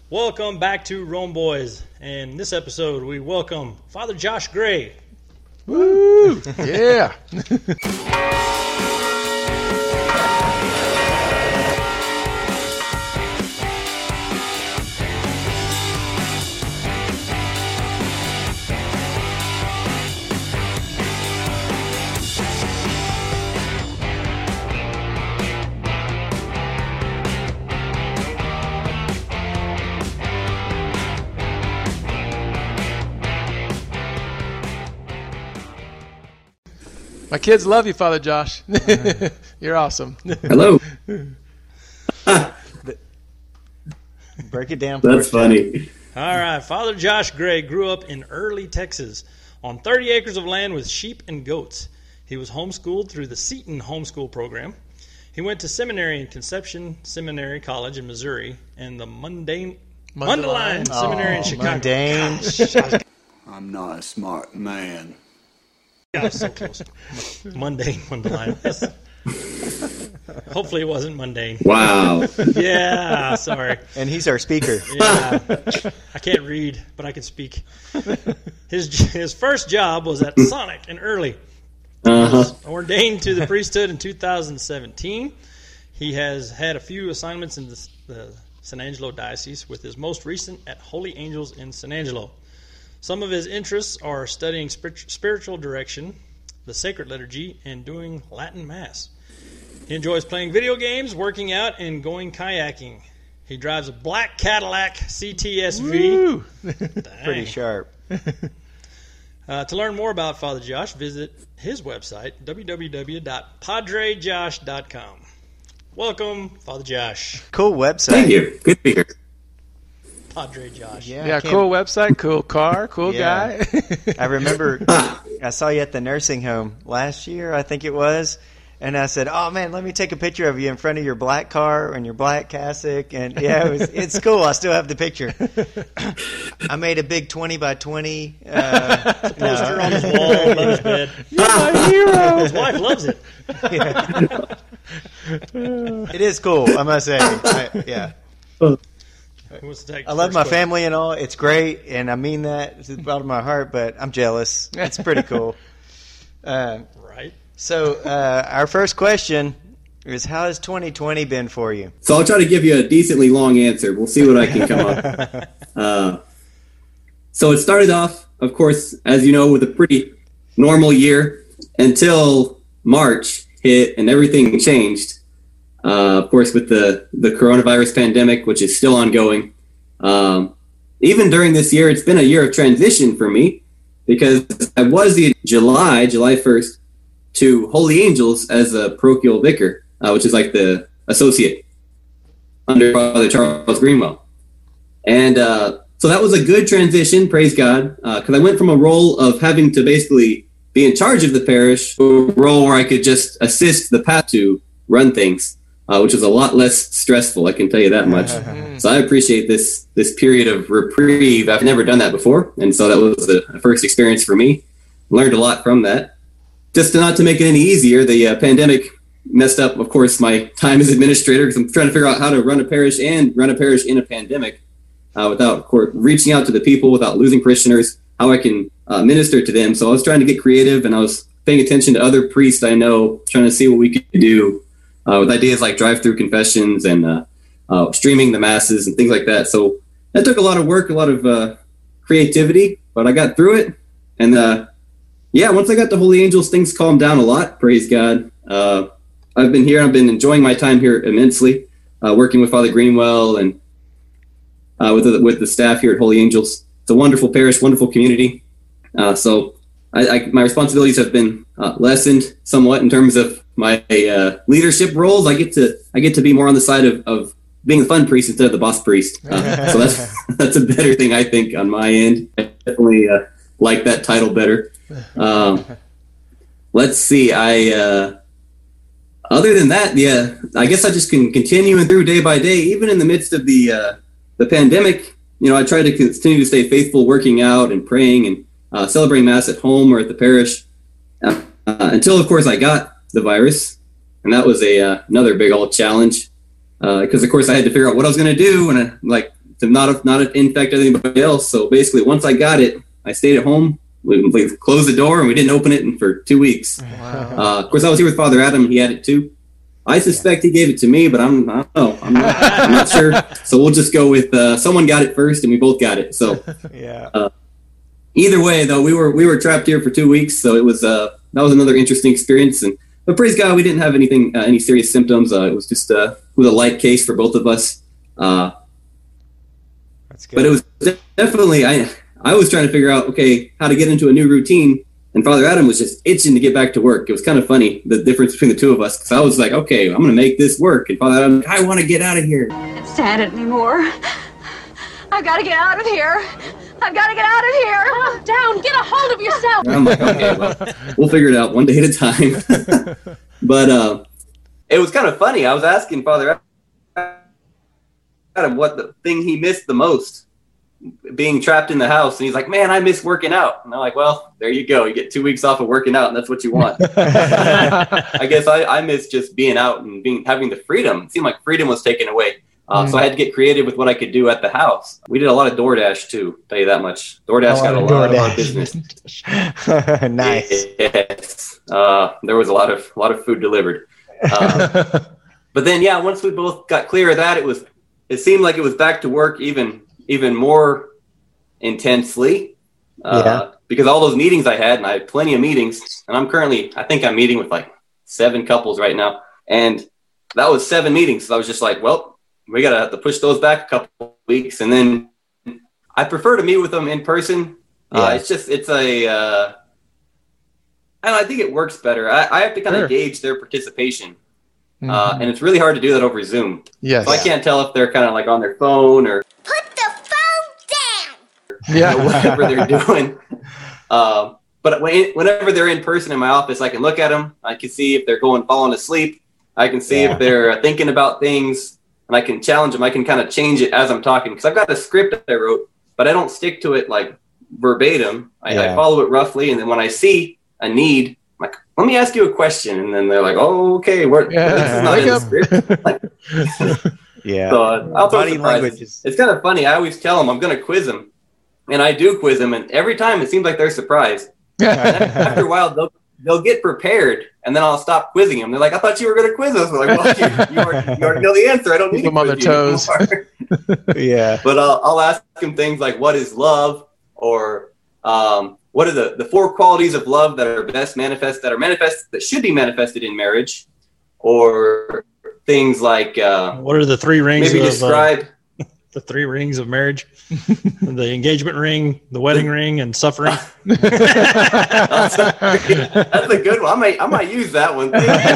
Welcome back to Rome Boys. And in this episode, we welcome Father Josh Gray. Woo! Yeah. My kids love you, Father Josh. You're awesome. Hello. Break it down. That's funny. All right. Father Josh Gray grew up in Early, Texas, on 30 acres of land with sheep and goats. He was homeschooled through the Seton homeschool program. He went to seminary in Conception Seminary College in Missouri and the Mundane Seminary in Chicago. Mundane. I'm not a smart man. I was so close. Mundane. Yes. Hopefully it wasn't mundane. Wow. Yeah, sorry. And he's our speaker. Yeah, I can't read, but I can speak. His first job was at Sonic in Early. He was ordained to the priesthood in 2017. He has had a few assignments in the San Angelo Diocese, with his most recent at Holy Angels in San Angelo. Some of his interests are studying spiritual direction, the sacred liturgy, and doing Latin Mass. He enjoys playing video games, working out, and going kayaking. He drives a black Cadillac CTSV. Pretty sharp. To learn more about Father Josh, visit his website, www.padrejosh.com. Welcome, Father Josh. Cool website. Thank you. Good to be here. Padre Josh. Yeah, cool website, cool car, cool guy. I remember I saw you at the nursing home last year, I think it was, and I said, "Oh man, let me take a picture of you in front of your black car and your black cassock." And yeah, it's cool. I still have the picture. I made a big 20 by 20 Poster on his wall above his bed. You're my hero. His wife loves it. Yeah. It is cool, I must say. Yeah. I love my family and all. It's great, and I mean that to the bottom of my heart, but I'm jealous. It's pretty cool. Right. So our first question is, how has 2020 been for you? So I'll try to give you a decently long answer. We'll see what I can come up. So it started off, of course, as you know, with a pretty normal year until March hit and everything changed. Of course, with the coronavirus pandemic, which is still ongoing. Even during this year, it's been a year of transition for me, because I was the July 1st to Holy Angels as a parochial vicar, which is like the associate under Father Charles Greenwell. And so that was a good transition, praise God, because I went from a role of having to basically be in charge of the parish to a role where I could just assist the pastor to run things. Which is a lot less stressful, I can tell you that much. So I appreciate this period of reprieve. I've never done that before, and so that was the first experience for me. Learned a lot from that. Just not to make it any easier, the pandemic messed up, of course, my time as administrator, because I'm trying to figure out how to run a parish and run a parish in a pandemic without, of course, reaching out to the people, without losing parishioners, how I can minister to them. So I was trying to get creative, and I was paying attention to other priests I know, trying to see what we could do. With ideas like drive-through confessions and streaming the masses and things like that. So that took a lot of work, a lot of creativity, but I got through it. And once I got to Holy Angels, things calmed down a lot, praise God. I've been here, I've been enjoying my time here immensely, working with Father Greenwell and with the staff here at Holy Angels. It's a wonderful parish, wonderful community. So my responsibilities have been lessened somewhat in terms of my leadership roles. I get to be more on the side of being the fun priest instead of the boss priest. So that's a better thing, I think, on my end. I definitely like that title better. Let's see. Other than that, I guess I just can continue through day by day, even in the midst of the pandemic. I try to continue to stay faithful, working out and praying and celebrating Mass at home or at the parish until, of course, I got the virus, and that was another big old challenge because, of course, I had to figure out what I was going to do, and to not infect anybody else. So basically, once I got it, I stayed at home. We closed the door and we didn't open it for 2 weeks. Wow. Of course, I was here with Father Adam. He had it too. I suspect he gave it to me, but I don't know. I'm not sure. So we'll just go with someone got it first, and we both got it. So Yeah. Either way, though, we were trapped here for 2 weeks, so it was that was another interesting experience. But praise God, we didn't have anything, any serious symptoms. It was just with a light case for both of us. That's good. But it was definitely I was trying to figure out how to get into a new routine. And Father Adam was just itching to get back to work. It was kind of funny, the difference between the two of us, because I was like, okay, I'm going to make this work. And Father Adam, I want to get out of here. I can't stand it anymore. I've got to get out of here. I've got to get out of here. Calm down. Get a hold of yourself. And I'm like, okay, well, we'll figure it out one day at a time. But it was kind of funny. I was asking Father Adam what the thing he missed the most, being trapped in the house. And he's like, man, I miss working out. And I'm like, well, there you go. You get 2 weeks off of working out, and that's what you want. I guess I miss just being out and having the freedom. It seemed like freedom was taken away. So I had to get creative with what I could do at the house. We did a lot of DoorDash too, tell you that much. DoorDash got a lot of our business. Nice. Yes. There was a lot of food delivered. But then, yeah, once we both got clear of that, it seemed like it was back to work even more intensely. Because all those meetings I had, and I had plenty of meetings, and I think I'm meeting with like 7 couples right now. And that was 7 meetings. So I was just like, well, we got to have to push those back a couple weeks. And then I prefer to meet with them in person. I think it works better. I have to kind of gauge their participation. And it's really hard to do that over Zoom. Yes. So I can't tell if they're kind of like on their phone or Put the phone down. whatever they're doing. But whenever they're in person in my office, I can look at them. I can see if they're falling asleep. I can see if they're thinking about things. And I can challenge them. I can kind of change it as I'm talking, because I've got a script I wrote, but I don't stick to it like verbatim. I follow it roughly, and then when I see a need, I'm like, let me ask you a question, and then they're like, oh, okay, this is not in the script. Like, So I'll throw surprises. It's kind of funny. I always tell them I'm going to quiz them, and I do quiz them, and every time it seems like they're surprised. After a while, they'll get prepared, and then I'll stop quizzing them. They're like, I thought you were going to quiz us. We're like, well, you already know the answer. I don't need to them on their toes. Yeah. But I'll ask them things like, what is love? Or what are the 4 qualities of love that are that should be manifested in marriage? Or things like what are the 3 rings? Maybe describe the 3 rings of marriage: the engagement ring, the wedding ring, and suffering. That's a good one. I might use that one.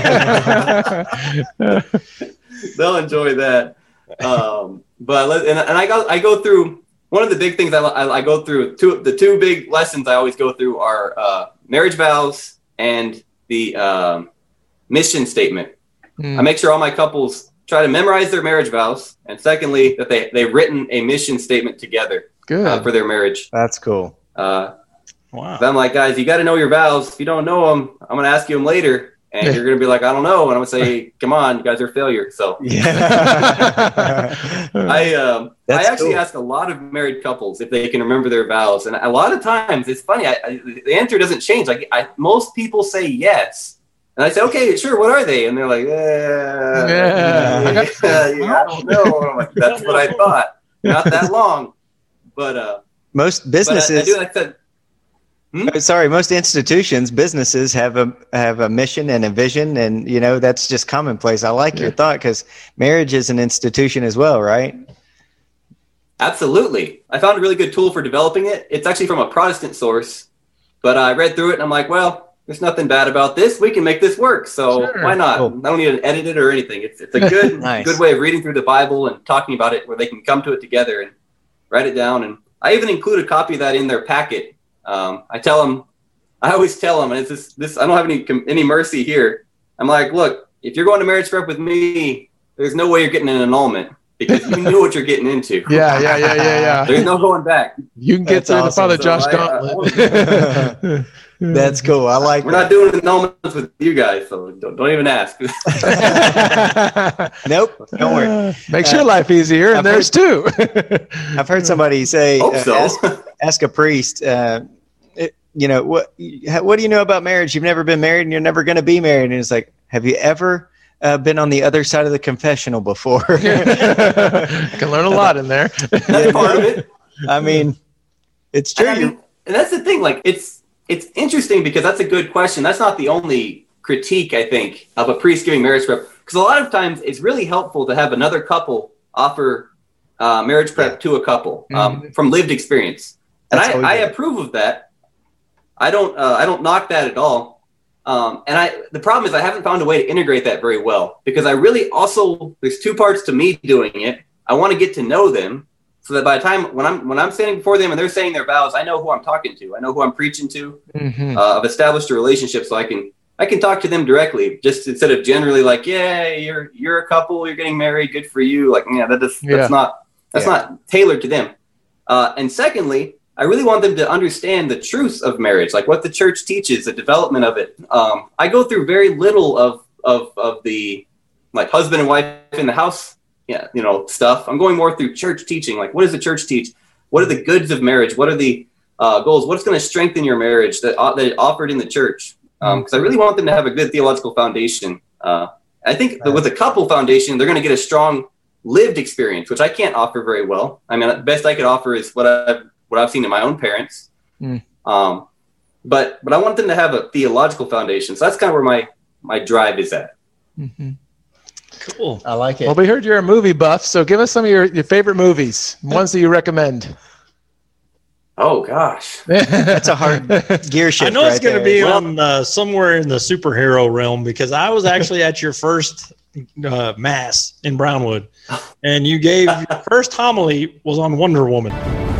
They'll enjoy that. But I go through one of the big things I go through. The 2 big lessons I always go through are marriage vows and the mission statement. I make sure all my couples try to memorize their marriage vows, and secondly, that they've written a mission statement together for their marriage. That's cool. Wow. I'm like, guys, you got to know your vows. If you don't know them, I'm going to ask you them later, and you're going to be like, I don't know, and I'm going to say, come on, you guys are a failure. So I actually ask a lot of married couples if they can remember their vows, and a lot of times it's funny. The answer doesn't change. Like most people say yes. And I say, okay, sure, what are they? And they're like, I don't know. I'm like, that's what I thought. Not that long. But most businesses, I do like that. Sorry, most institutions, businesses have a mission and a vision, and that's just commonplace. I like your thought, because marriage is an institution as well, right? Absolutely. I found a really good tool for developing it. It's actually from a Protestant source, but I read through it and I'm like, well, there's nothing bad about this. We can make this work. So why not? Cool. I don't need to edit it or anything. It's a good good way of reading through the Bible and talking about it, where they can come to it together and write it down. And I even include a copy of that in their packet. I always tell them, and it's this. I don't have any mercy here. I'm like, look, if you're going to marriage prep with me, there's no way you're getting an annulment, because you knew what you're getting into. Yeah. There's no going back. You can get through the Father Josh Gauntlet. That's cool. I like We're not doing annulments with you guys, so don't even ask. Nope. Don't worry. Makes your life easier, and theirs too. I've heard somebody say, Hope so. ask a priest, what do you know about marriage? You've never been married and you're never going to be married. And it's like, have you ever been on the other side of the confessional before? Can learn a lot in there. That's part of it. I mean, it's true. And that's the thing. Like, it's interesting because that's a good question. That's not the only critique, I think, of a priest giving marriage prep. Because a lot of times it's really helpful to have another couple offer marriage prep to a couple from lived experience. And I approve of that. I don't knock that at all. The problem is I haven't found a way to integrate that very well, because I really also, there's two parts to me doing it. I want to get to know them so that by the time when I'm standing before them and they're saying their vows, I know who I'm talking to. I know who I'm preaching to. I've established a relationship, so I can talk to them directly, just instead of generally like, yeah, you're a couple, you're getting married, good for you. Like, yeah, that's not tailored to them. And secondly, I really want them to understand the truths of marriage, like what the church teaches, the development of it. I go through very little of the like husband and wife in the house, stuff. I'm going more through church teaching. Like, what does the church teach? What are the goods of marriage? What are the goals? What's going to strengthen your marriage that offered in the church? Because I really want them to have a good theological foundation. I think that with a couple foundation, they're going to get a strong lived experience, which I can't offer very well. I mean, the best I could offer is what I've seen in my own parents. But I want them to have a theological foundation. So that's kind of where my drive is at. Cool. I like it. Well, we heard you're a movie buff, so give us some of your favorite movies, ones that you recommend. Oh, gosh. That's a hard gear shift. I know it's going to be Well, on somewhere in the superhero realm, because I was actually at your first mass in Brownwood, and you gave your first homily was on Wonder Woman.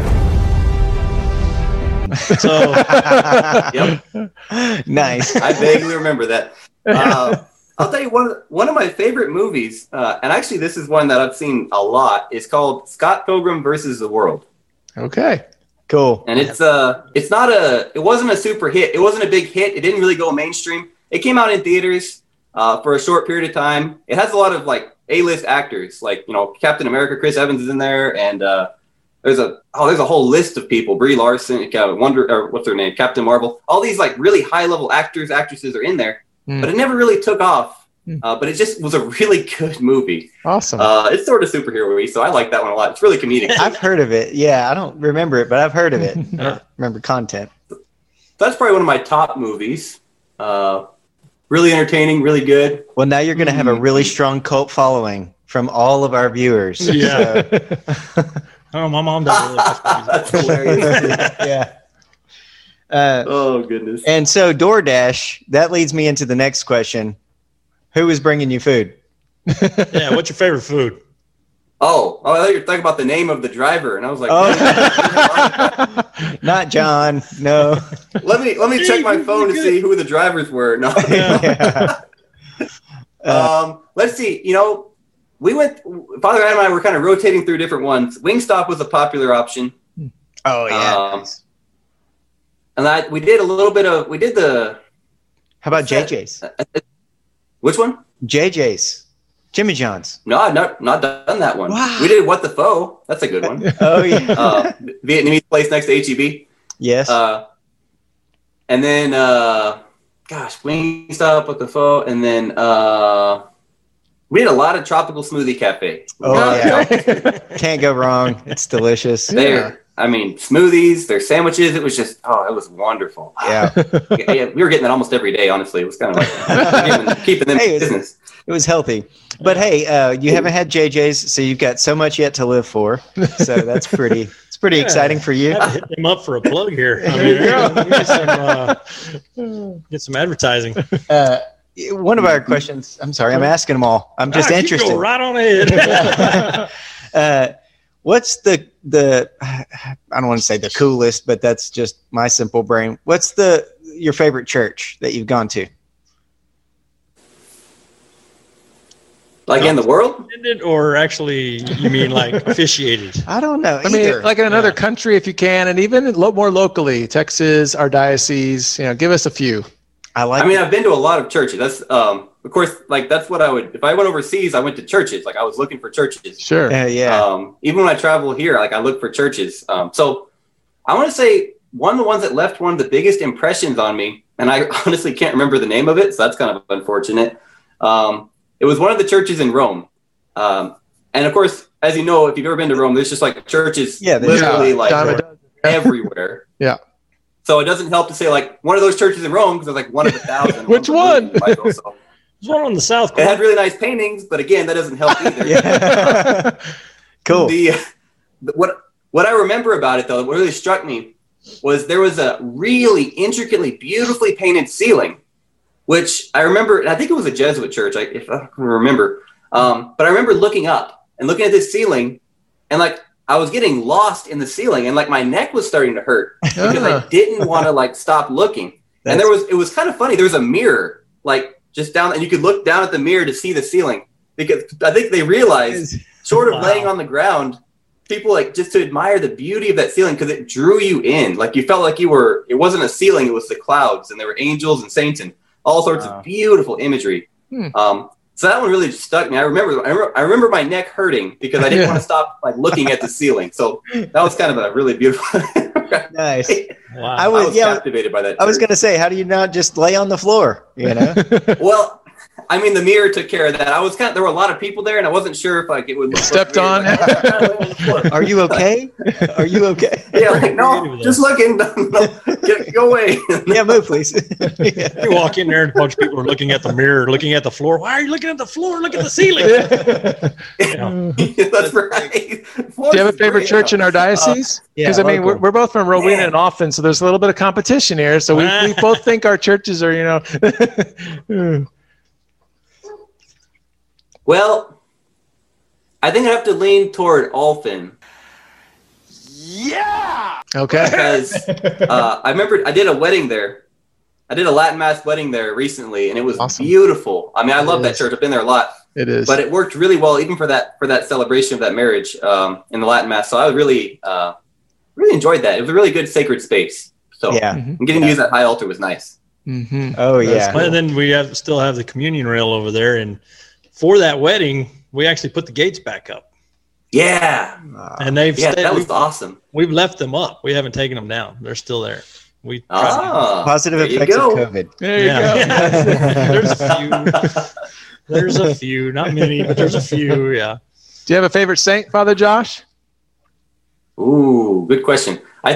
So, Yep. Nice. I vaguely remember that. I'll tell you one of my favorite movies, and actually this is one that I've seen a lot, is called Scott Pilgrim versus the World. Okay. Cool. And it wasn't a super hit. It wasn't a big hit. It didn't really go mainstream. It came out in theaters for a short period of time. It has a lot of like A-list actors, like, Captain America, Chris Evans is in there, and there's a whole list of people. Brie Larson, what's her name? Captain Marvel. All these like really high level actors, actresses are in there, but it never really took off. But it just was a really good movie. Awesome. It's sort of superhero-y, so I like that one a lot. It's really comedic. I've heard of it. Yeah, I don't remember it, but I've heard of it. I don't remember content. That's probably one of my top movies. Really entertaining, really good. Well, now you're going to have a really strong cult following from all of our viewers. yeah. Oh, my mom does. That's hilarious. Yeah. Oh, goodness. And so DoorDash, that leads me into the next question. Who is bringing you food? Yeah, what's your favorite food? Oh, I thought you were talking about the name of the driver, and I was like, Not John. No. let me check my phone to see who the drivers were. No. Let's see. Father Adam and I were kind of rotating through different ones. Wingstop was a popular option. Oh, yeah. And we did the. How about JJ's? Which one? JJ's. Jimmy John's. No, I've not done that one. Wow. We did What the Pho. That's a good one. Oh, yeah. Vietnamese place next to HEB. Yes. And then, Wingstop, What the Pho. And then we did a lot of Tropical Smoothie Cafe. Oh, yeah. Can't go wrong. It's delicious. Smoothies, their sandwiches. It was just, it was wonderful. Yeah. Yeah, we were getting that almost every day, honestly. It was kind of like keeping them in business. It was healthy. But hey, you haven't had JJ's, so you've got so much yet to live for. So that's pretty exciting for you. I have to hit them up for a plug here. Get some advertising. One of our questions, I'm sorry, I'm asking them all. I'm just interested. You go right on ahead. What's the I don't want to say the coolest, but that's just my simple brain. What's your favorite church that you've gone to? Like in the world? Attended, or actually, you mean like officiated? I don't know. I mean, like in another country, if you can, and even more locally, Texas, our diocese. Give us a few. I mean, I've been to a lot of churches. That's of course, like that's what I would. If I went overseas, I went to churches. Like I was looking for churches. Sure. Even when I travel here, like I look for churches. So I want to say one of the ones that left one of the biggest impressions on me, and I honestly can't remember the name of it, so that's kind of unfortunate. It was one of the churches in Rome. And of course, as you know, if you've ever been to Rome, there's just like churches literally like everywhere. Yeah. So it doesn't help to say like one of those churches in Rome, because there's like one of 1,000. Which one? There's one on the south. It had really nice paintings, but again, that doesn't help either. Cool. What I remember about it, though, what really struck me was there was a really intricately, beautifully painted ceiling, which I remember, and I think it was a Jesuit church, if I can remember. But I remember looking up and looking at this ceiling, and like I was getting lost in the ceiling, and like my neck was starting to hurt because I didn't want to like stop looking. And it was kind of funny. There was a mirror like just down, and you could look down at the mirror to see the ceiling, because I think they realized, short of laying on the ground, people like just to admire the beauty of that ceiling, because it drew you in. Like you felt like it wasn't a ceiling, it was the clouds, and there were angels and saints and all sorts of beautiful imagery. So that one really just stuck me. I remember my neck hurting because I didn't want to stop like looking at the ceiling. So that was kind of a really beautiful. Nice. Wow. I was captivated by that. I was going to say, how do you not just lay on the floor? Well, I mean, the mirror took care of that. There were a lot of people there, and I wasn't sure if like it would look stepped on. Are you okay? Are you okay? Yeah, like no, just looking. Go away. Yeah, move, please. You walk in there, and a bunch of people are looking at the mirror, looking at the floor. Why are you looking at the floor? Look at the ceiling. That's right. Do you have a favorite church in our diocese? Because I mean, we're both from Rowena and Alphen, so there's a little bit of competition here. So we both think our churches are, Well, I think I have to lean toward Alphen. Okay. Because I remember I did a wedding there. I did a Latin Mass wedding there recently, and it was beautiful. I mean, I love that church. I've been there a lot. It is. But it worked really well, even for that celebration of that marriage in the Latin Mass. So I really enjoyed that. It was a really good sacred space. So and getting to use that high altar was nice. Mm-hmm. Oh, yeah. And then we still have the communion rail over there, and for that wedding, we actually put the gates back up. Yeah. And they've that was awesome. We've left them up. We haven't taken them down. They're still there. Positive effects of COVID. There you go. There's a few, not many, but there's a few. Yeah. Do you have a favorite saint, Father Josh? Ooh, good question.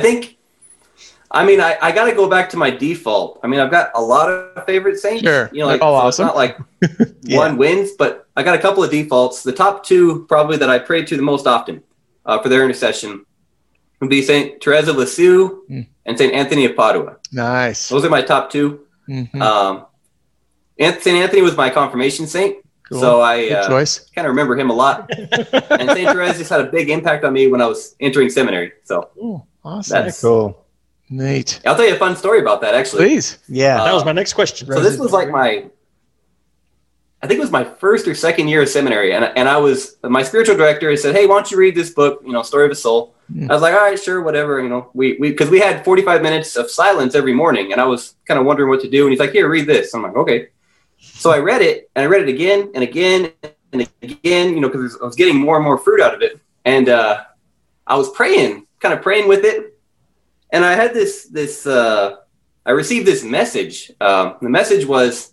I got to go back to my default. I mean, I've got a lot of favorite saints. Sure. Like, all so awesome. It's not like one wins, but I got a couple of defaults. The top two probably that I pray to the most often for their intercession would be Saint Therese of Lisieux and Saint Anthony of Padua. Nice. Those are my top two. Mm-hmm. Saint Anthony was my confirmation saint. Cool. So I kind of remember him a lot. And Saint Therese just had a big impact on me when I was entering seminary. So awesome. That's cool. Neat. I'll tell you a fun story about that, actually. Please. Yeah. That was my next question. So this was like I think it was my first or second year of seminary. And I was, my spiritual director, he said, hey, why don't you read this book, Story of a Soul. I was like, all right, sure, whatever. Because we had 45 minutes of silence every morning, and I was kind of wondering what to do. And he's like, here, read this. I'm like, okay. So I read it, and I read it again and again and again, because I was getting more and more fruit out of it. And I was praying with it. And I had I received this message. The message was,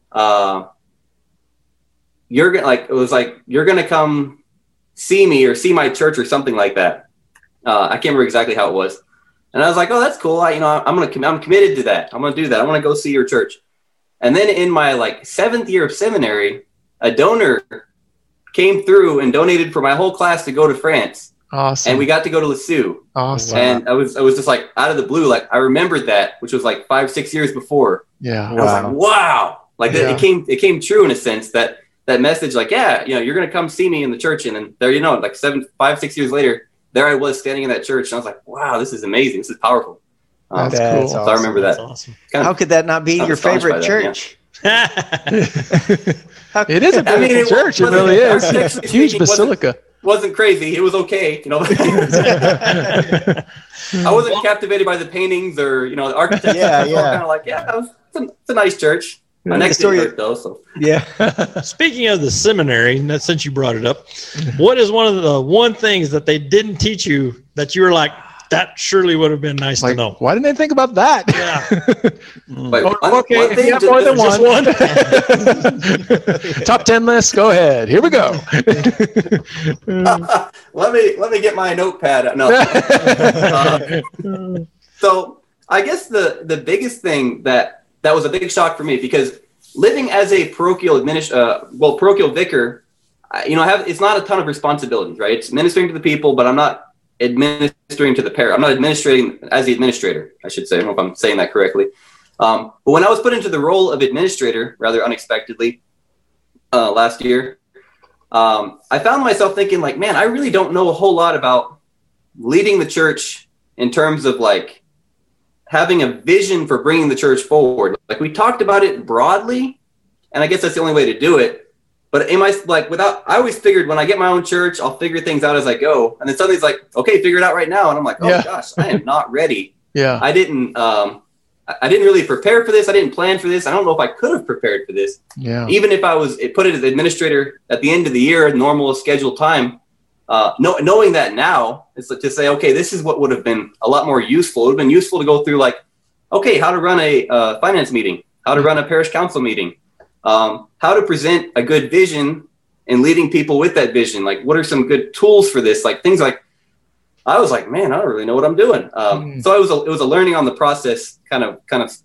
you're going to come see me or see my church or something like that. I can't remember exactly how it was. And I was like, oh, that's cool. I'm committed to that. I'm going to do that. I want to go see your church. And then in my 7th year of seminary, a donor came through and donated for my whole class to go to France. Awesome. And we got to go to Lisieux. Awesome. And I was just like out of the blue, I remembered that, which was 5-6 years before. Yeah. I was like, wow. It came true in a sense that message, you're going to come see me in the church. And then there, 5-6 years later, there I was standing in that church. And I was like, wow, this is amazing. This is powerful. That's cool. So I remember that. That's awesome. How could that not be your favorite church? It is a beautiful church. It really is. Huge basilica. Wasn't crazy. It was okay. I wasn't captivated by the paintings or the architecture. Yeah. Kind of like, it's a nice church. My next story though. So Speaking of the seminary, since you brought it up, what is one of the things that they didn't teach you that you were like, that surely would have been nice to know? Why didn't they think about that? Yeah. Okay, if you have more than one. Top 10 list. Go ahead. Here we go. Let me get my notepad. No. So I guess the biggest thing that was a big shock for me, because living as a parochial vicar, it's not a ton of responsibilities, right? It's ministering to the people, but I'm not administering to the parish. I'm not administrating as the administrator, I should say. I don't know if I'm saying that correctly. But when I was put into the role of administrator, rather unexpectedly, last year, I found myself thinking like, man, I really don't know a whole lot about leading the church in terms of like having a vision for bringing the church forward. Like we talked about it broadly, and I guess that's the only way to do it. But I always figured when I get my own church, I'll figure things out as I go. And then suddenly it's like, okay, figure it out right now. And I'm like, oh gosh, I am not ready. Yeah. I didn't really prepare for this. I didn't plan for this. I don't know if I could have prepared for this. Yeah. Even if I was put it as administrator at the end of the year, normal scheduled time, knowing that now, it's to say, okay, this is what would have been a lot more useful. It would have been useful to go through like, okay, how to run a finance meeting, how to run a parish council meeting, how to present a good vision and leading people with that vision. Like, what are some good tools for this? Like things like, I was like, man, I don't really know what I'm doing. So it was a learning on the process kind of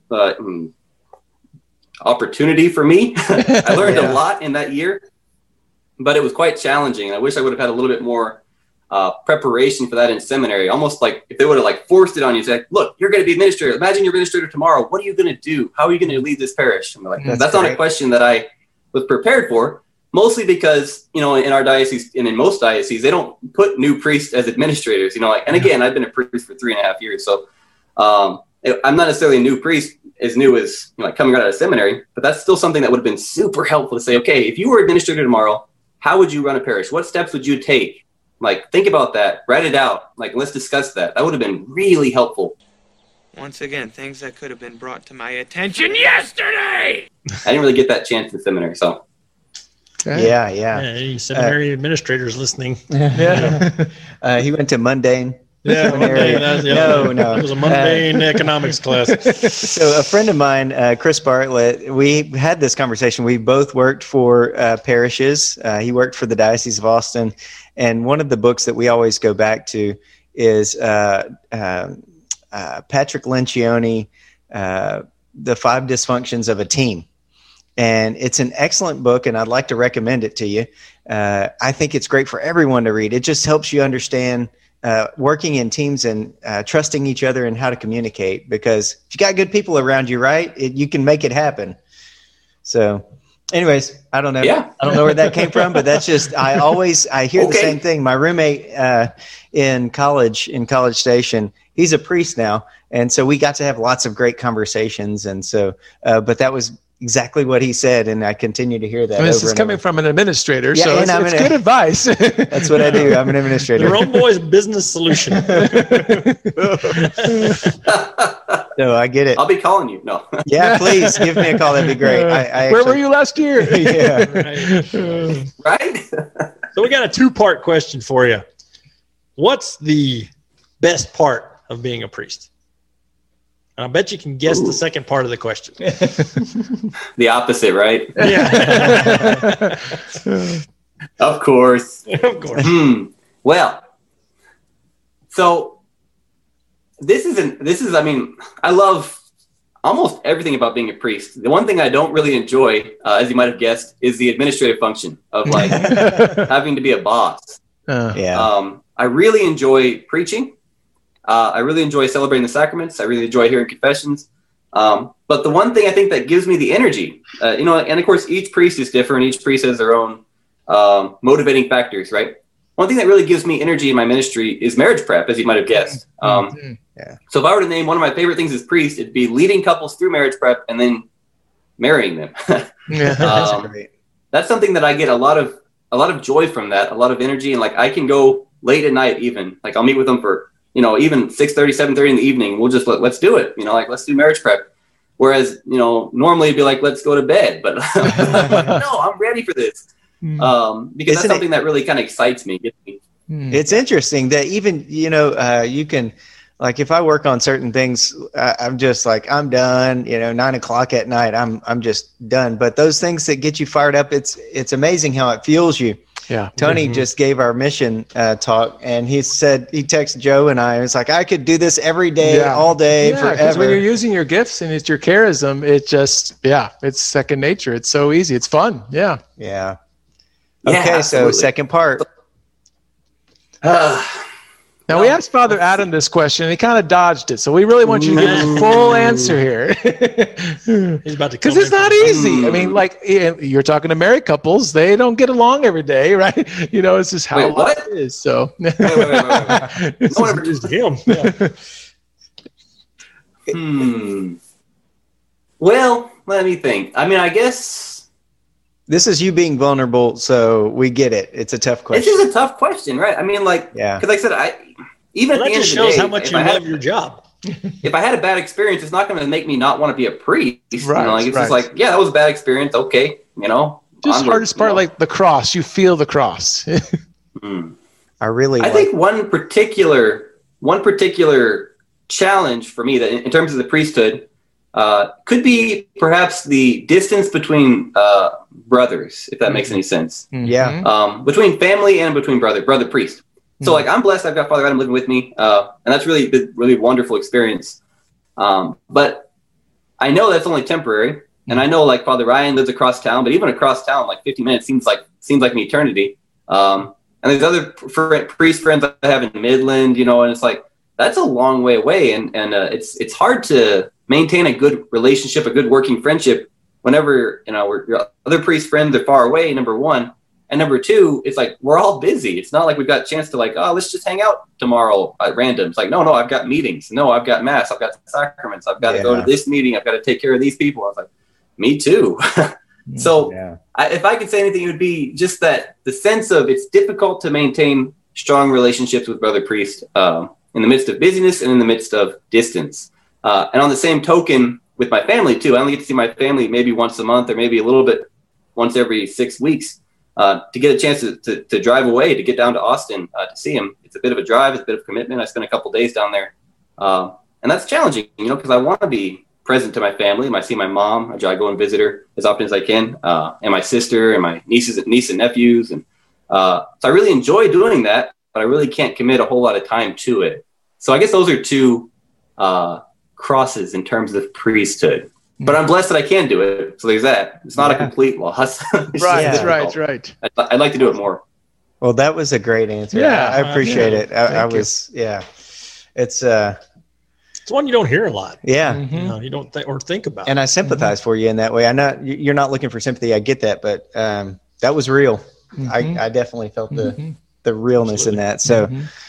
opportunity for me. I learned a lot in that year, but it was quite challenging. I wish I would have had a little bit more preparation for that in seminary. Almost like if they would have like forced it on you, say, look, you're going to be administrator. Imagine you're administrator tomorrow. What are you going to do? How are you going to lead this parish? I'm like, that's not a question that I was prepared for. Mostly because, in our diocese and in most dioceses, they don't put new priests as administrators, and again, I've been a priest for 3.5 years. So I'm not necessarily a new priest as new as coming out of seminary, but that's still something that would have been super helpful to say, okay, if you were administrator tomorrow, how would you run a parish? What steps would you take? Like, think about that, write it out. Like, let's discuss that. That would have been really helpful. Once again, things that could have been brought to my attention yesterday. I didn't really get that chance in seminary, so. Okay. Yeah. Any seminary administrators listening? He went to Mundane. Yeah, Seminary. No. It was a mundane economics class. So a friend of mine, Chris Bartlett, we had this conversation. We both worked for parishes. He worked for the Diocese of Austin. And one of the books that we always go back to is Patrick Lencioni, The 5 Dysfunctions of a Team. And it's an excellent book, and I'd like to recommend it to you. I think it's great for everyone to read. It just helps you understand working in teams and trusting each other and how to communicate. Because if you got good people around you, right, you can make it happen. So, anyways, I don't know. Yeah. I don't know where that came from, but that's just I hear the same thing. My roommate in College Station, he's a priest now, and so we got to have lots of great conversations. And so, but that was exactly what he said, and I continue to hear that. This is coming from an administrator, so it's good advice. That's what I do. I'm an administrator. Your own boy's business solution. No, I get it. I'll be calling you. No. Yeah, please give me a call. That'd be great. Where were you last year? Yeah. Right? So we got a 2-part question for you. What's the best part of being a priest? And I bet you can guess the second part of the question. The opposite, right? Yeah. Of course. Of course. Well, so this is, I love almost everything about being a priest. The one thing I don't really enjoy, as you might have guessed, is the administrative function of like having to be a boss. I really enjoy preaching. I really enjoy celebrating the sacraments. I really enjoy hearing confessions. But the one thing I think that gives me the energy, and of course, each priest is different. Each priest has their own motivating factors, right? One thing that really gives me energy in my ministry is marriage prep, as you might have guessed. So if I were to name one of my favorite things as priest, it'd be leading couples through marriage prep and then marrying them. That's great. That's something that I get a lot of joy from, that, a lot of energy. And like, I can go late at night, even like I'll meet with them for, even 6:30, 7:30 in the evening. We'll just let's do it. Like, let's do marriage prep. Whereas, normally it'd be like, let's go to bed, but no, I'm ready for this. Because that's something that really kind of excites me. It's interesting that even, you can, like, if I work on certain things, I'm just like, I'm done, 9:00 at night, I'm just done. But those things that get you fired up, it's amazing how it fuels you. Yeah. Tony just gave our mission talk, and he said, he texted Joe and I, was like, I could do this every day, all day, forever. Because when you're using your gifts and it's your charism, it just, it's second nature. It's so easy. It's fun. Yeah. Yeah. Okay, so second part. Now, we asked Father Adam this question, and he kind of dodged it. So we really want you to give a full answer here. He's about to, because it's not easy. I mean, like, you're talking to married couples. They don't get along every day, right? It's just how it is. So wait. No, just him. Yeah. Well, let me think. I mean, I guess this is you being vulnerable, so we get it. It's a tough question. It's just a tough question, right? I mean, like, because like I said, even at the end of the day, that just shows how much you love your job. If I had a bad experience, it's not going to make me not want to be a priest. Right, it's just like, that was a bad experience. Okay, Just hardest part, like the cross. You feel the cross. I think one particular challenge for me that in terms of the priesthood could be perhaps the distance between brothers, if that makes any sense. Yeah. Between family and between brother priest. So like, I'm blessed. I've got Father Adam living with me, and that's really wonderful experience. But I know that's only temporary, and I know like Father Ryan lives across town, but even across town, like 50 minutes seems like an eternity. And there's other priest friends I have in Midland, and it's like, that's a long way away, and it's hard to maintain a good relationship, a good working friendship whenever your other priest friends are far away. Number one. And number two, it's like, we're all busy. It's not like we've got a chance to like, let's just hang out tomorrow at random. It's like, no, I've got meetings. No, I've got mass. I've got sacraments. I've got to go to this meeting. I've got to take care of these people. I was like, me too. So if I could say anything, it would be just that the sense of it's difficult to maintain strong relationships with brother priest in the midst of busyness and in the midst of distance. And on the same token, with my family too, I only get to see my family maybe once a month or maybe a little bit once every 6 weeks. To get a chance to drive away, to get down to Austin to see him. It's a bit of a drive. It's a bit of commitment. I spent a couple days down there. And that's challenging, because I want to be present to my family. I see my mom. I go and visit her as often as I can, and my sister and my niece and nephews. And so I really enjoy doing that, but I really can't commit a whole lot of time to it. So I guess those are two crosses in terms of priesthood. But I'm blessed that I can do it. So there's that. It's not a complete loss. Right. I'd like to do it more. Well, that was a great answer. Yeah, I appreciate it. It's one you don't hear a lot. Yeah. You don't think about. And I sympathize for you in that way. I know you're not looking for sympathy. I get that, but that was real. I definitely felt the realness in that. So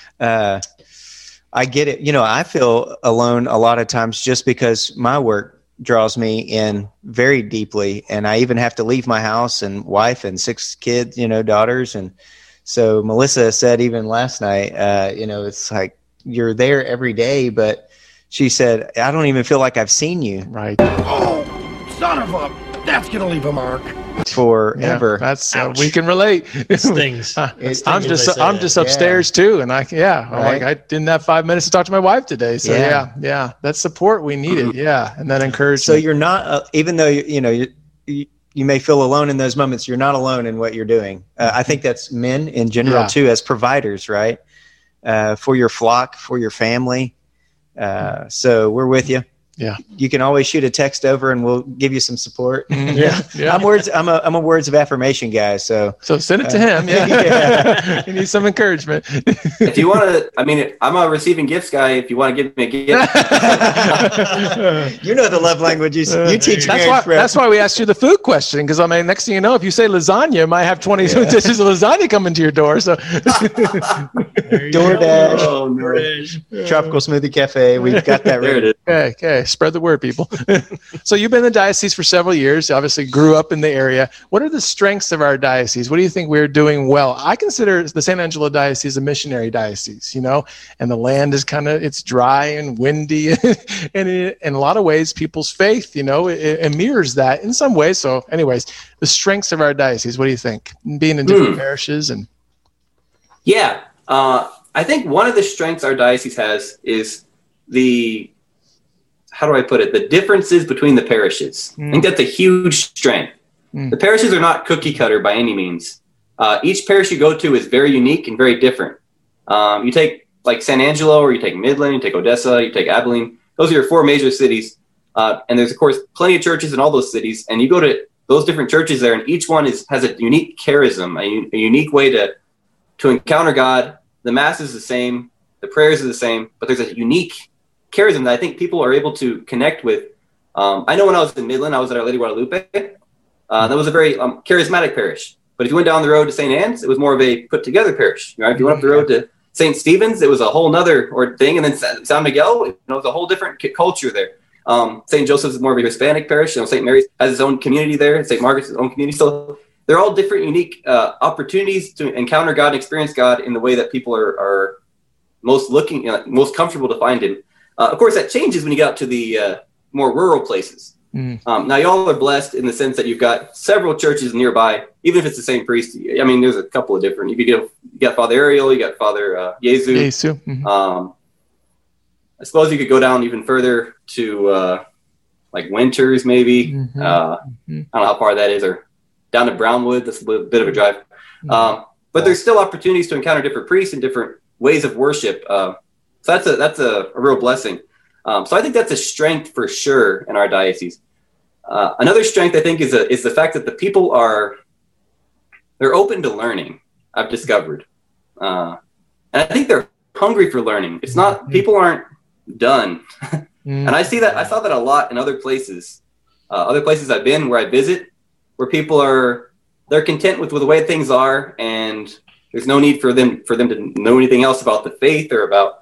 I get it. I feel alone a lot of times just because my work draws me in very deeply, and I even have to leave my house and wife and 6 kids, daughters. And so Melissa said even last night, it's like you're there every day, but she said, I don't even feel like I've seen you. Right. Oh, son of a, that's going to leave a mark. Forever. Yeah, that's we can relate. Stings. I'm just upstairs too, and I'm like, I didn't have 5 minutes to talk to my wife today. So yeah, that support we needed. Yeah, and that encouragement. So you're not, even though you may feel alone in those moments, you're not alone in what you're doing. I think that's men in general too, as providers, right? For your flock, for your family. So we're with you. Yeah, you can always shoot a text over, and we'll give you some support. Yeah. I'm a words of affirmation guy. So send it to him. Yeah, you need some encouragement. If you want to, I'm a receiving gifts guy. If you want to give me a gift, the love language. You teach. That's why we asked you the food question, because next thing you know, if you say lasagna, you might have 20 dishes of lasagna coming to your door. So DoorDash, Tropical Smoothie Cafe. We've got that ready. Okay. Okay, spread the word, people. So you've been in the diocese for several years, obviously grew up in the area. What are the strengths of our diocese? What do you think we're doing well? I consider the San Angelo Diocese a missionary diocese, and the land is it's dry and windy. And in a lot of ways, people's faith, it mirrors that in some ways. So anyways, the strengths of our diocese, what do you think? Being in different parishes and... Yeah. I think one of the strengths our diocese has is the differences between the parishes. I think that's a huge strength. The parishes are not cookie cutter by any means. Each parish you go to is very unique and very different. You take like San Angelo, or you take Midland, you take Odessa, you take Abilene. Those are your 4 major cities. And there's, of course, plenty of churches in all those cities. And you go to those different churches there, and each one has a unique charism, a unique way to encounter God. The Mass is the same. The prayers are the same. But there's a unique charism that I think people are able to connect with. I know when I was in Midland, I was at Our Lady Guadalupe. That was a very charismatic parish. But if you went down the road to St. Anne's, it was more of a put-together parish. Right? If you went up the road to St. Stephen's, it was a whole nother thing. And then San Miguel, it was a whole different culture there. St. Joseph's is more of a Hispanic parish. St. Mary's has its own community there. St. Margaret's its own community. So they're all different, unique opportunities to encounter God and experience God in the way that people are most comfortable to find Him. Of course, that changes when you get out to the more rural places. Now, y'all are blessed in the sense that you've got several churches nearby, even if it's the same priest. I mean, there's a couple of different. You got Father Ariel, you got Father Jesu. I suppose you could go down even further to like Winters, maybe. I don't know how far that is, or down to Brownwood. That's a bit of a drive. But there's still opportunities to encounter different priests and different ways of worship. So that's a real blessing. So I think that's a strength for sure in our diocese. Another strength I think is the fact that the people they're open to learning. I've discovered, and I think they're hungry for learning. It's not people aren't done, and I see that. I saw that a lot in other places I've been where I visit, where people they're content with the way things are, and there's no need for them to know anything else about the faith or about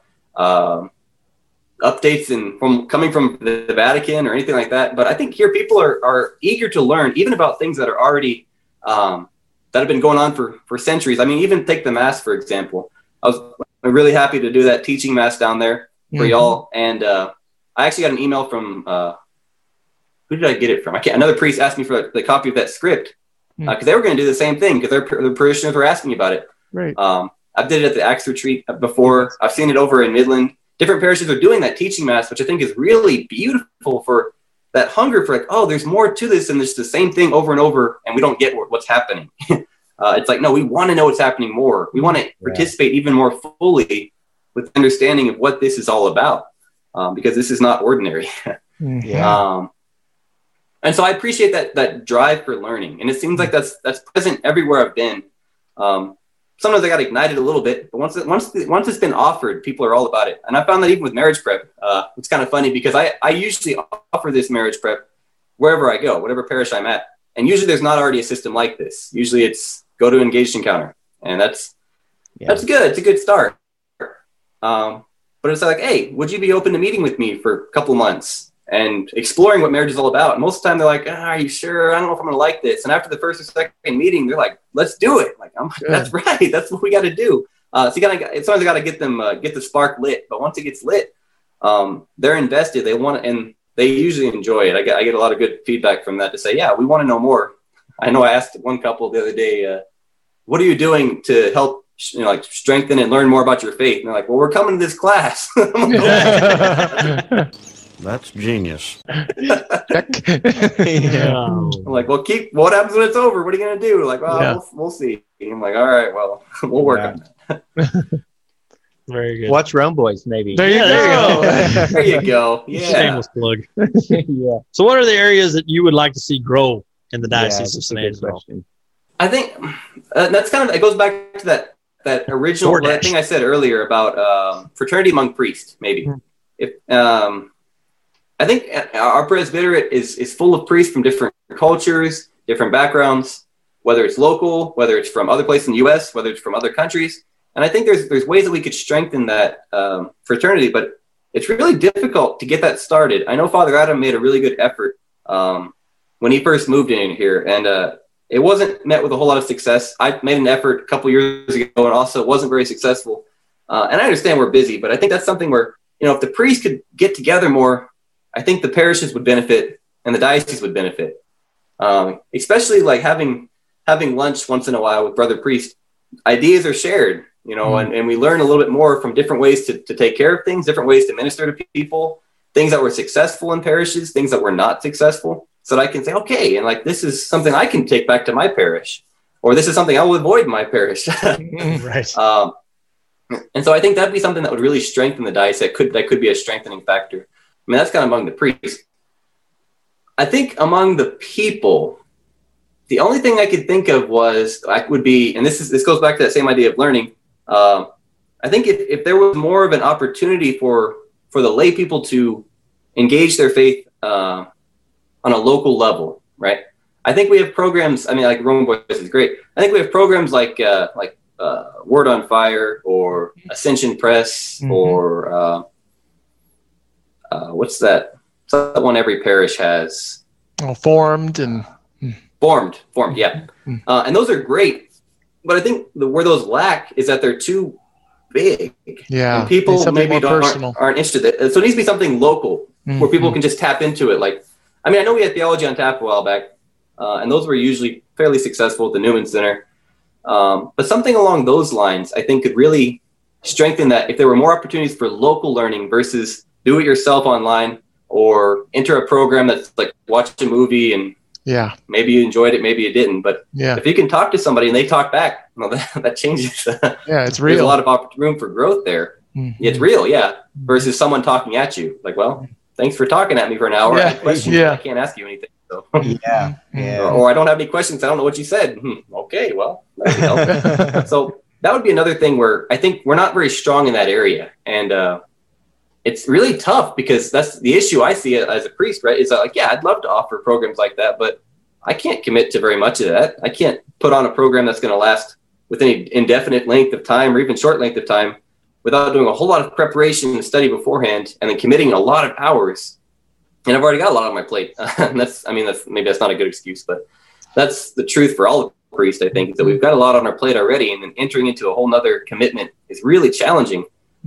updates coming from the Vatican or anything like that. But I think here people are eager to learn, even about things that are already that have been going on for centuries. I mean, even take the Mass, for example. I was really happy to do that teaching Mass down there for y'all. And I actually got an email from, who did I get it from? Another priest asked me for the copy of that script because they were going to do the same thing because their parishioners were asking me about it. Right. I did it at the Acts Retreat before. I've seen it over in Midland. Different parishes are doing that teaching Mass, which I think is really beautiful for that hunger for there's more to this than just the same thing over and over, and we don't get what's happening. It's like, no, we want to know what's happening more. We want to participate even more fully with understanding of what this is all about, because this is not ordinary. And so I appreciate that drive for learning, and it seems like that's present everywhere I've been. Sometimes I got ignited a little bit, but once it's been offered, people are all about it. And I found that even with marriage prep, it's kind of funny because I usually offer this marriage prep wherever I go, whatever parish I'm at. And usually there's not already a system like this. Usually it's go to Engaged Encounter, and that's good. It's a good start. But it's like, hey, would you be open to meeting with me for a couple months and exploring what marriage is all about? And most of the time they're like, are you sure? I don't know if I'm going to like this. And after the first or second meeting, they're like, let's do it. Like, that's right. That's what we got to do. So sometimes I got to get them, get the spark lit. But once it gets lit, they're invested. They want it, and they usually enjoy it. I get a lot of good feedback from that to say, yeah, we want to know more. I know I asked one couple the other day, what are you doing to help strengthen and learn more about your faith? And they're like, well, we're coming to this class. That's genius. I'm like, well, what happens when it's over? What are you going to do? Like, well, we'll see. I'm like, all right, well, we'll work on that. Very good. Watch Rome Boys, maybe. There you go. There you go. Yeah. Shameless plug. Yeah. So what are the areas that you would like to see grow in the Diocese of San Angelo? I think that's it goes back to that original thing I said earlier about fraternity among priests, maybe. I think our presbyterate is full of priests from different cultures, different backgrounds, whether it's local, whether it's from other places in the U.S., whether it's from other countries. And I think there's ways that we could strengthen that fraternity. But it's really difficult to get that started. I know Father Adam made a really good effort when he first moved in here, and it wasn't met with a whole lot of success. I made an effort a couple years ago, and also wasn't very successful. And I understand we're busy, but I think that's something where, if the priests could get together more, I think the parishes would benefit and the diocese would benefit. Especially like having lunch once in a while with brother priests. Ideas are shared, and we learn a little bit more from different ways to take care of things, different ways to minister to people, things that were successful in parishes, things that were not successful, so that I can say, okay, and like this is something I can take back to my parish, or this is something I will avoid in my parish. Right. And so I think that'd be something that would really strengthen the diocese. That could be a strengthening factor. I mean, that's kind of among the priests. I think among the people, the only thing I could think of would be, and this goes back to that same idea of learning. I think if there was more of an opportunity for the lay people to engage their faith on a local level, right? I think we have programs. I mean, like Roman Voice is great. I think we have programs like Word on Fire or Ascension Press or what's that? What's that one every parish has? Formed, yeah. And those are great, but I think where those lack is that they're too big. Yeah, and people maybe aren't interested. So it needs to be something local where people can just tap into it. Like, I mean, I know we had Theology on Tap a while back, and those were usually fairly successful at the Newman Center. But something along those lines, I think, could really strengthen that if there were more opportunities for local learning versus do it yourself online or enter a program that's like watch a movie and maybe you enjoyed it, maybe you didn't. But if you can talk to somebody and they talk back, well, that changes. It's real. There's a lot of room for growth there. It's real, versus someone talking at you. Like, well, thanks for talking at me for an hour. I have questions, I can't ask you anything. So. Or I don't have any questions. I don't know what you said. Okay, well, so that would be another thing where I think we're not very strong in that area. And it's really tough because that's the issue I see as a priest, right? Is that like, I'd love to offer programs like that, but I can't commit to very much of that. I can't put on a program that's going to last with any indefinite length of time or even short length of time without doing a whole lot of preparation and study beforehand and then committing a lot of hours. And I've already got a lot on my plate. Maybe that's not a good excuse, but that's the truth for all the priests, I think, is that we've got a lot on our plate already, and then entering into a whole nother commitment is really challenging.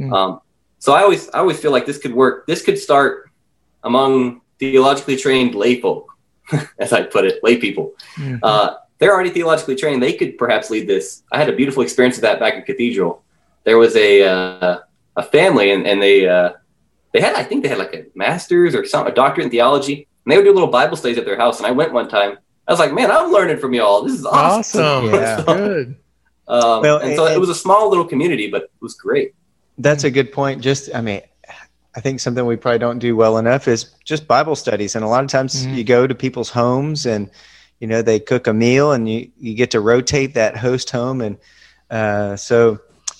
So I always feel like this could work. This could start among theologically trained lay folk, as I put it, lay people. They're already theologically trained. They could perhaps lead this. I had a beautiful experience of that back at Cathedral. There was a family, and they had, I think they had like a master's or a doctorate in theology, and they would do little Bible studies at their house. And I went one time. I was like, man, I'm learning from y'all. This is awesome. Yeah, good. So it was a small little community, but it was great. That's a good point. I think something we probably don't do well enough is just Bible studies. And a lot of times you go to people's homes and, they cook a meal and you get to rotate that host home. And so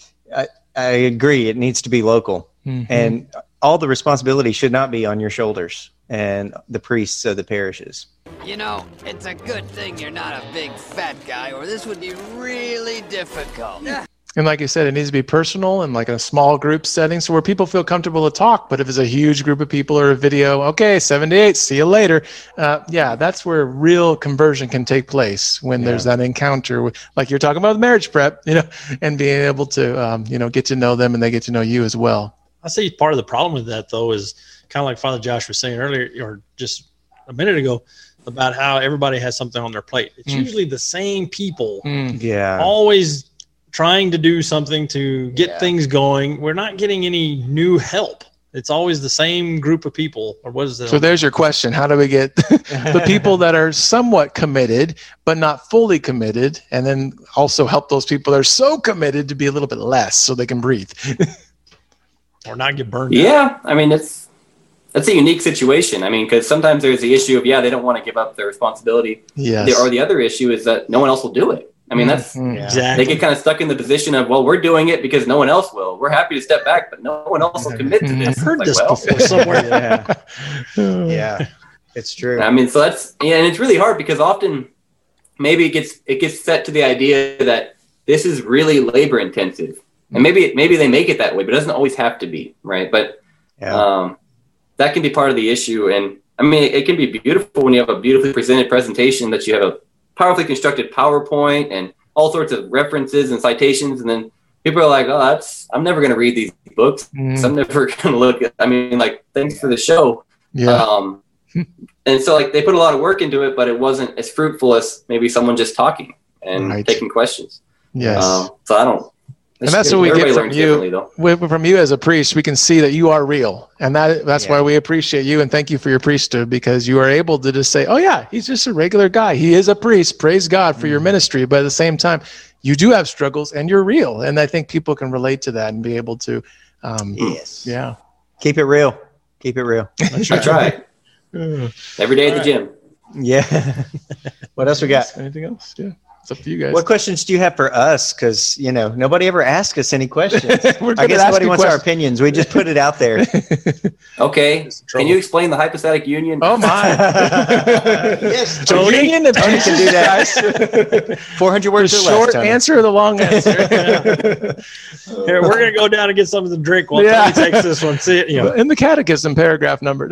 I agree. It needs to be local. And all the responsibility should not be on your shoulders and the priests of the parishes. It's a good thing you're not a big fat guy, or this would be really difficult. And like you said, it needs to be personal and like a small group setting, so where people feel comfortable to talk. But if it's a huge group of people or a video, okay, 7 to 8, see you later. That's where real conversion can take place when there's that encounter, like you're talking about marriage prep, and being able to, get to know them and they get to know you as well. I see part of the problem with that, though, is kind of like Father Josh was saying earlier, or just a minute ago, about how everybody has something on their plate. It's usually the same people, always trying to do something to get things going. We're not getting any new help. It's always the same group of people. Or what is it? So there's your question. How do we get the people that are somewhat committed, but not fully committed, and then also help those people that are so committed to be a little bit less so they can breathe? Or not get burned out. I mean, that's a unique situation. I mean, because sometimes there's the issue of, they don't want to give up their responsibility. Yes. Or the other issue is that no one else will do it. I mean, that's exactly. They get kind of stuck in the position of, well, we're doing it because no one else will. We're happy to step back, but no one else will commit to this. I've heard this before somewhere. It's true. I mean, so that's and it's really hard because often maybe it gets set to the idea that this is really labor intensive, and maybe they make it that way, but it doesn't always have to be, right? But that can be part of the issue. And I mean, it can be beautiful when you have a beautifully presented presentation, that you have a powerfully constructed PowerPoint and all sorts of references and citations. And then people are like, oh, I'm never going to read these books. I'm never going to look at, I mean, like, thanks for the show. Yeah. And so like they put a lot of work into it, but it wasn't as fruitful as maybe someone just talking and taking questions. Yes. So I don't. And that's what we get from you. From you as a priest, we can see that you are real, and that's why we appreciate you and thank you for your priesthood, because you are able to just say, "Oh yeah, he's just a regular guy. He is a priest. Praise God for your ministry." But at the same time, you do have struggles, and you're real, and I think people can relate to that and be able to. Yeah. Keep it real. Keep it real. I try. Every day at the gym. Yeah. What else we got? Anything else? Yeah. It's up to you guys. What questions do you have for us? Because, nobody ever asks us any questions. I guess nobody wants our opinions. We just put it out there. Okay. Can you explain the hypostatic union? Oh, my. Yes. Tony can do that. 400 words or less. Short answer or the long answer? Here, we're going to go down and get something to drink while Tony takes this one. See it, In the catechism, paragraph number.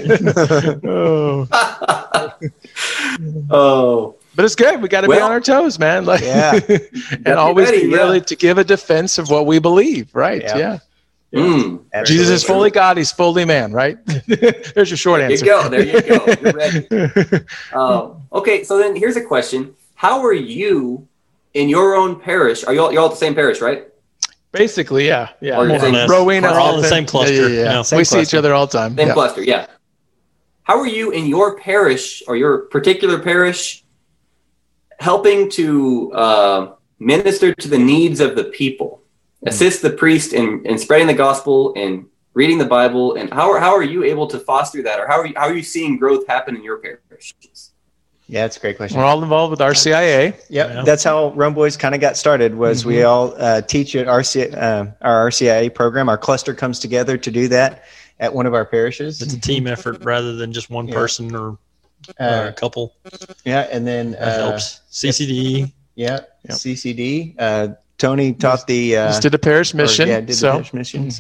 Oh. But it's good. We got to be on our toes, man. Like, and always be ready to give a defense of what we believe, right? Yeah. Jesus is fully God. He's fully man, right? There's your short answer. There you go. You're ready. Okay, so then here's a question. How are you in your own parish? Are you all at the same parish, right? Basically, yeah. Rowena, all in the same cluster. Yeah. We see each other all the time. Same cluster, yeah. How are you in your parish or your particular parish helping to minister to the needs of the people, assist the priest in spreading the gospel and reading the Bible, and how are you able to foster that, or how are you seeing growth happen in your parishes? Yeah, that's a great question. We're all involved with RCIA. Yeah, that's how Rome Boys kind of got started. Was we all teach at our RCIA program. Our cluster comes together to do that at one of our parishes. It's a team effort rather than just one person or a couple. Yeah, and then that helps. CCD. Yeah, CCD. Tony taught the just did a parish mission. The parish mission.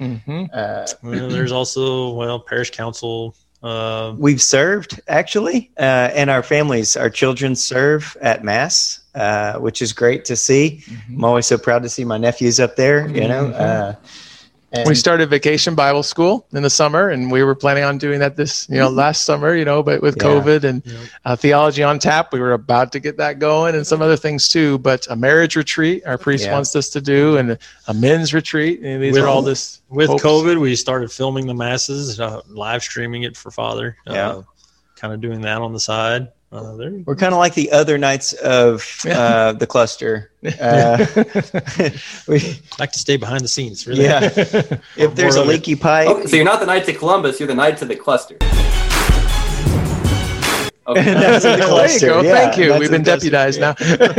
There's also parish council. We've served actually, and our families, our children serve at Mass, which is great to see. I'm always so proud to see my nephews up there. And we started Vacation Bible School in the summer, and we were planning on doing that this, last summer, but with COVID and Theology on Tap, we were about to get that going, and some other things too. But a marriage retreat, our priest wants us to do, and a men's retreat. And these are all this. With COVID, we started filming the masses, live streaming it for Father. Kind of doing that on the side. We're kind of like the other nights of the cluster. We like to stay behind the scenes. Really. Yeah. If there's a leaky pipe. Okay, so you're not the Knights of Columbus. You're the Knights of the cluster. Okay. That's the cluster. There you go. Thank you. We've been deputized now.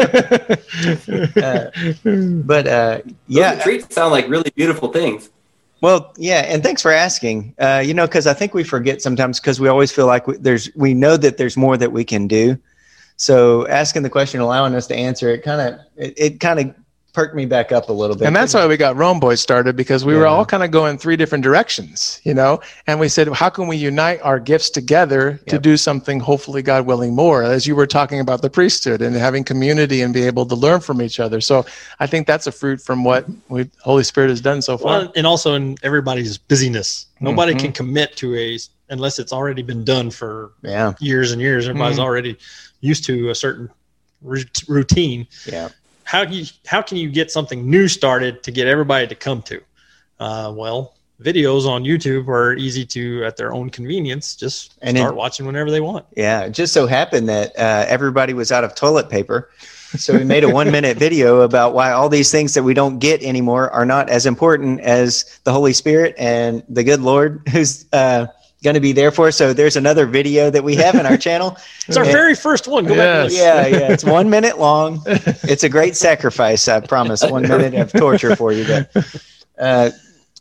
Those retreats sound like really beautiful things. Well, yeah, and thanks for asking. Because I think we forget sometimes, because we always feel like we know that there's more that we can do. So asking the question, allowing us to answer it, it kind of perked me back up a little bit. And that's why we got Rome Boys started, because we were all kind of going three different directions, and we said, how can we unite our gifts together to do something, hopefully, God willing, more, as you were talking about the priesthood and having community and be able to learn from each other. So I think that's a fruit from what Holy Spirit has done so far. Well, and also in everybody's busyness. Nobody can commit to unless it's already been done for years and years. Everybody's already used to a certain routine. Yeah. How can you get something new started to get everybody to come to? Videos on YouTube are easy to, at their own convenience, just start watching whenever they want. Yeah, it just so happened that everybody was out of toilet paper. So we made a 1-minute video about why all these things that we don't get anymore are not as important as the Holy Spirit and the good Lord who's going to be there for us. So there's another video that we have in our channel. It's our very first one. Go back and look. Yeah. It's 1 minute long. It's a great sacrifice, I promise. 1 minute of torture for you. And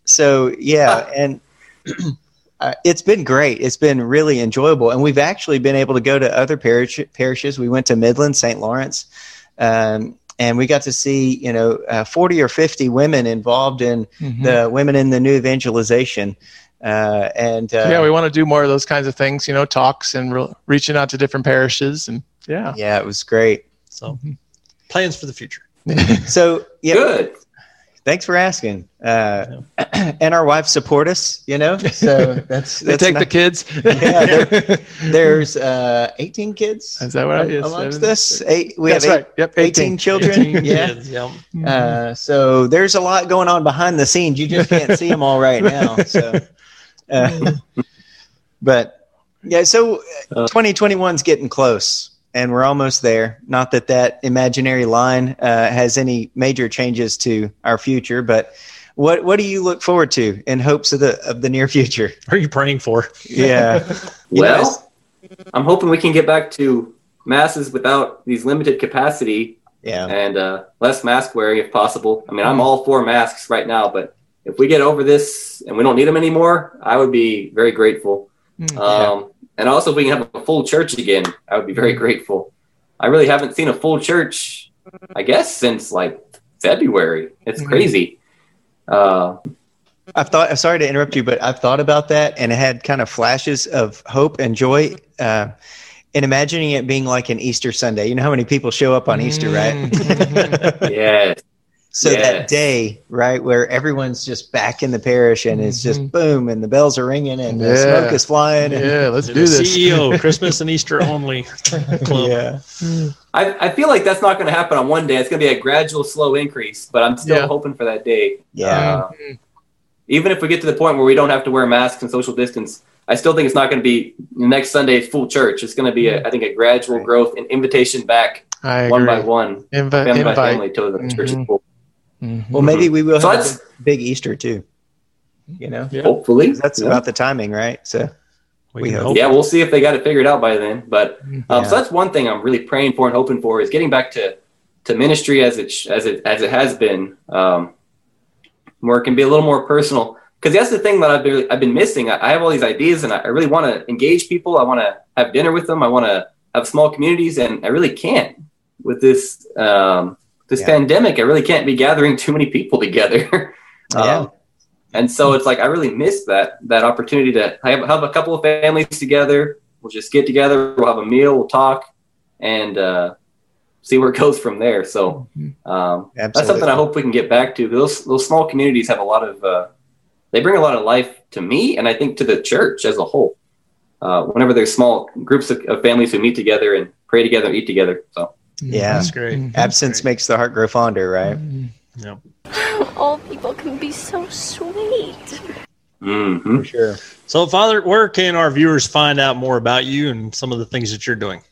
it's been great. It's been really enjoyable. And we've actually been able to go to other parishes. We went to Midland, St. Lawrence, and we got to see, 40 or 50 women involved in the Women in the New Evangelization. Yeah, we want to do more of those kinds of things, talks and reaching out to different parishes. And yeah, it was great. So plans for the future. So yeah, Good. thanks for asking. And our wives support us, so that's they take the kids. Yeah, there's 18 kids. Is that what it is? Amongst us? We That's have right. Yep, 18 children. 18 yeah. Kids, yep. So there's a lot going on behind the scenes. You just can't see them all right now. So, but yeah, so 2021's getting close. And we're almost there. Not that imaginary line has any major changes to our future, but what do you look forward to in hopes of the near future? What are you praying for? Yeah. Well, I'm hoping we can get back to masses without these limited capacity and less mask wearing if possible. I mean, I'm all for masks right now, but if we get over this and we don't need them anymore, I would be very grateful. And also, if we can have a full church again, I would be very grateful. I really haven't seen a full church, I guess, since like February. It's crazy. Sorry to interrupt you, but I've thought about that, and it had kind of flashes of hope and joy in imagining it being like an Easter Sunday. You know how many people show up on Easter, right? Yes. So that day, right, where everyone's just back in the parish and it's just boom, and the bells are ringing and the smoke is flying. And let's do this. CEO, Christmas and Easter only club. Yeah. I feel like that's not going to happen on one day. It's going to be a gradual, slow increase, but I'm still hoping for that day. Yeah. Even if we get to the point where we don't have to wear masks and social distance, I still think it's not going to be next Sunday's full church. It's going to be, I think, a gradual growth and invitation back one by one, family by family, till the church is full. Well, maybe we will have a big Easter too. Hopefully. That's about the timing, right? So we hope. Yeah, we'll see if they got it figured out by then. But so that's one thing I'm really praying for and hoping for is getting back to ministry as it has been, where it can be a little more personal. Because that's the thing that I've been missing. I have all these ideas, and I really want to engage people. I want to have dinner with them. I want to have small communities, and I really can't with this. This pandemic, I really can't be gathering too many people together. And so it's like I really miss that opportunity to have a couple of families together. We'll just get together, we'll have a meal, we'll talk, and see where it goes from there. So that's something I hope we can get back to. Those small communities have a lot of they bring a lot of life to me, and I think to the church as a whole. Whenever there's small groups of families who meet together and pray together, eat together. So. Yeah, that's great. Absence makes the heart grow fonder, right? Yep. All people can be so sweet. For sure. So, Father, where can our viewers find out more about you and some of the things that you're doing?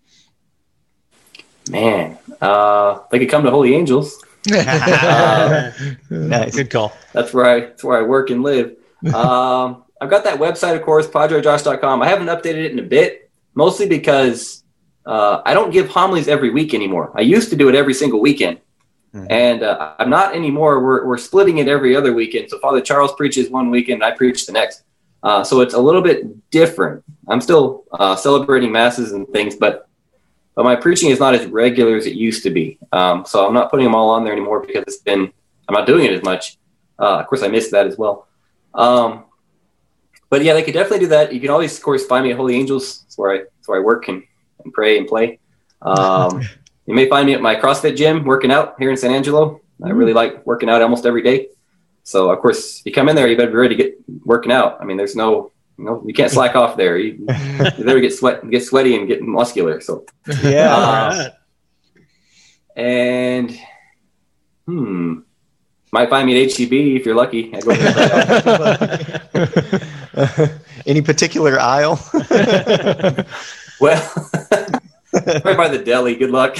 Man, they could come to Holy Angels. Nice. Good call. That's where I work and live. I've got that website, of course, PadreJosh.com. I haven't updated it in a bit, mostly because I don't give homilies every week anymore. I used to do it every single weekend, and I'm not anymore. We're splitting it every other weekend. So Father Charles preaches one weekend, I preach the next. So it's a little bit different. I'm still celebrating masses and things, but my preaching is not as regular as it used to be. So I'm not putting them all on there anymore because I'm not doing it as much. Of course, I missed that as well. But yeah, they could definitely do that. You can always, of course, find me at Holy Angels. That's where I work and pray and play. You may find me at my CrossFit gym working out here in San Angelo. I really like working out almost every day. So, of course, you come in there, you better be ready to get working out. I mean, there's you can't slack off there. You better get sweaty and get muscular. So, yeah. And might find me at HEB if you're lucky. I go there. Any particular aisle? Well, right by the deli. Good luck.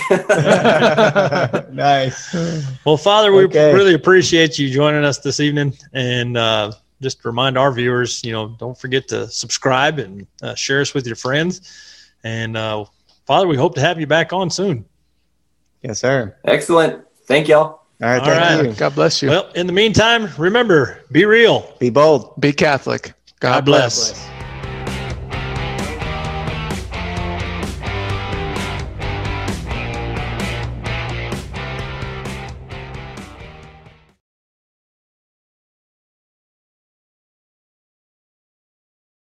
Nice. Well, Father, we really appreciate you joining us this evening. And just remind our viewers, don't forget to subscribe and share us with your friends. And Father, we hope to have you back on soon. Yes, sir. Excellent. Thank y'all. All right. Thank you. God bless you. Well, in the meantime, remember, be real. Be bold. Be Catholic. God bless.